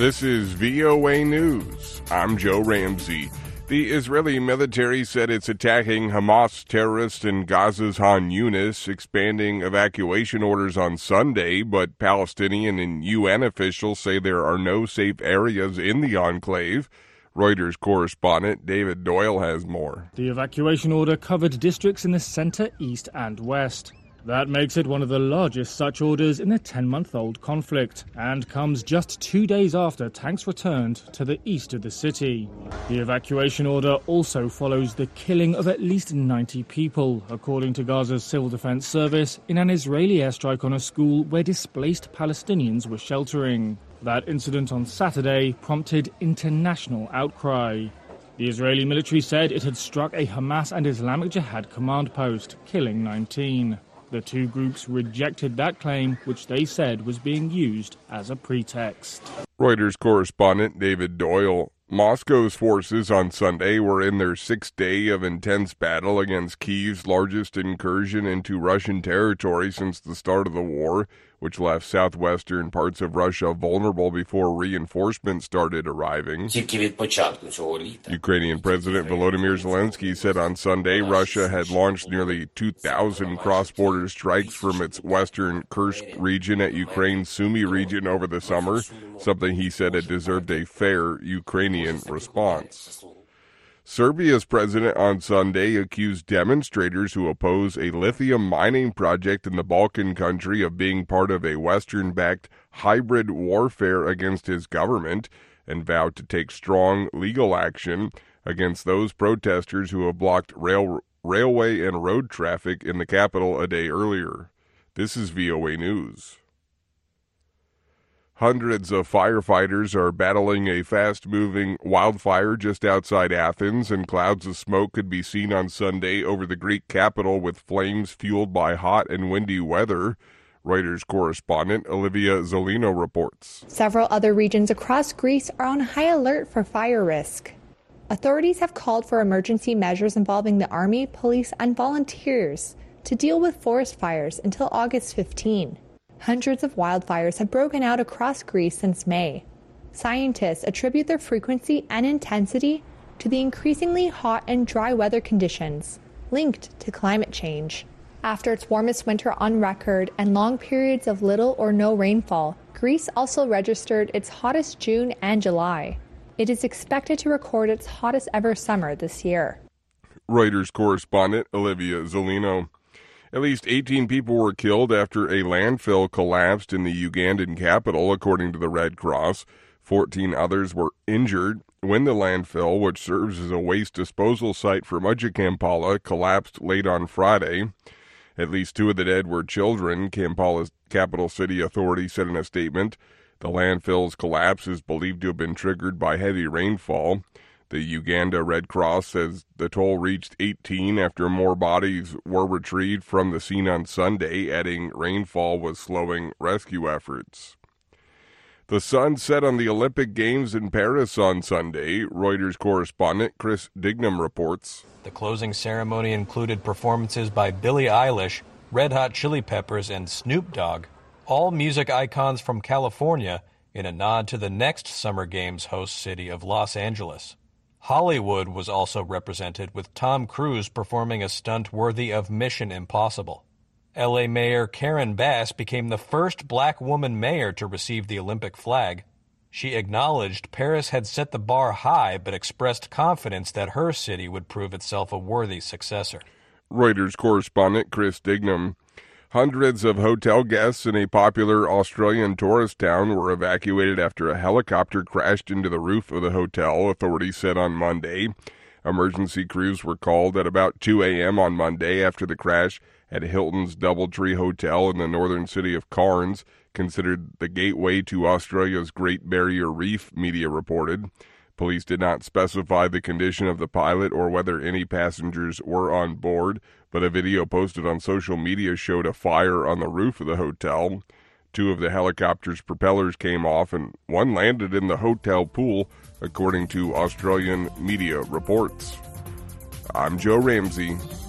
This is VOA News. I'm Joe Ramsey. The Israeli military said it's attacking Hamas terrorists in Gaza's Han Yunis, expanding evacuation orders on Sunday, but Palestinian and UN officials say there are no safe areas in the enclave. Reuters correspondent David Doyle has more. The evacuation order covered districts in the center, east, and west. That makes it one of the largest such orders in a 10-month-old conflict, and comes just 2 days after tanks returned to the east of the city. The evacuation order also follows the killing of at least 90 people, according to Gaza's Civil Defense Service, in an Israeli airstrike on a school where displaced Palestinians were sheltering. That incident on Saturday prompted international outcry. The Israeli military said it had struck a Hamas and Islamic Jihad command post, killing 19. The two groups rejected that claim, which they said was being used as a pretext. Reuters correspondent David Doyle. Moscow's forces on Sunday were in their sixth day of intense battle against Kyiv's largest incursion into Russian territory since the start of the war, which left southwestern parts of Russia vulnerable before reinforcements started arriving. Ukrainian President Volodymyr Zelensky said on Sunday Russia had launched nearly 2,000 cross-border strikes from its western Kursk region at Ukraine's Sumy region over the summer, something he said had deserved a fair Ukrainian response. Serbia's president on Sunday accused demonstrators who oppose a lithium mining project in the Balkan country of being part of a Western-backed hybrid warfare against his government, and vowed to take strong legal action against those protesters who have blocked railway and road traffic in the capital a day earlier. This is VOA News. Hundreds of firefighters are battling a fast-moving wildfire just outside Athens, and clouds of smoke could be seen on Sunday over the Greek capital with flames fueled by hot and windy weather. Reuters correspondent Olivia Zolino reports. Several other regions across Greece are on high alert for fire risk. Authorities have called for emergency measures involving the army, police, and volunteers to deal with forest fires until August 15. Hundreds of wildfires have broken out across Greece since May. Scientists attribute their frequency and intensity to the increasingly hot and dry weather conditions linked to climate change. After its warmest winter on record and long periods of little or no rainfall, Greece also registered its hottest June and July. It is expected to record its hottest ever summer this year. Reuters correspondent Olivia Zolino. At least 18 people were killed after a landfill collapsed in the Ugandan capital, according to the Red Cross. 14 others were injured when the landfill, which serves as a waste disposal site for much of Kampala, collapsed late on Friday. At least 2 of the dead were children, Kampala's capital city authorities said in a statement. The landfill's collapse is believed to have been triggered by heavy rainfall. The Uganda Red Cross says the toll reached 18 after more bodies were retrieved from the scene on Sunday, adding rainfall was slowing rescue efforts. The sun set on the Olympic Games in Paris on Sunday, Reuters correspondent Chris Dignam reports. The closing ceremony included performances by Billie Eilish, Red Hot Chili Peppers, and Snoop Dogg, all music icons from California, in a nod to the next Summer Games host city of Los Angeles. Hollywood was also represented, with Tom Cruise performing a stunt worthy of Mission Impossible. L.A. Mayor Karen Bass became the first black woman mayor to receive the Olympic flag. She acknowledged Paris had set the bar high, but expressed confidence that her city would prove itself a worthy successor. Reuters correspondent Chris Dignam. Hundreds of hotel guests in a popular Australian tourist town were evacuated after a helicopter crashed into the roof of the hotel, authorities said on Monday. Emergency crews were called at about 2 a.m. on Monday after the crash at Hilton's Doubletree Hotel in the northern city of Cairns, considered the gateway to Australia's Great Barrier Reef, media reported. Police did not specify the condition of the pilot or whether any passengers were on board, but a video posted on social media showed a fire on the roof of the hotel. 2 of the helicopter's propellers came off and one landed in the hotel pool, according to Australian media reports. I'm Joe Ramsey.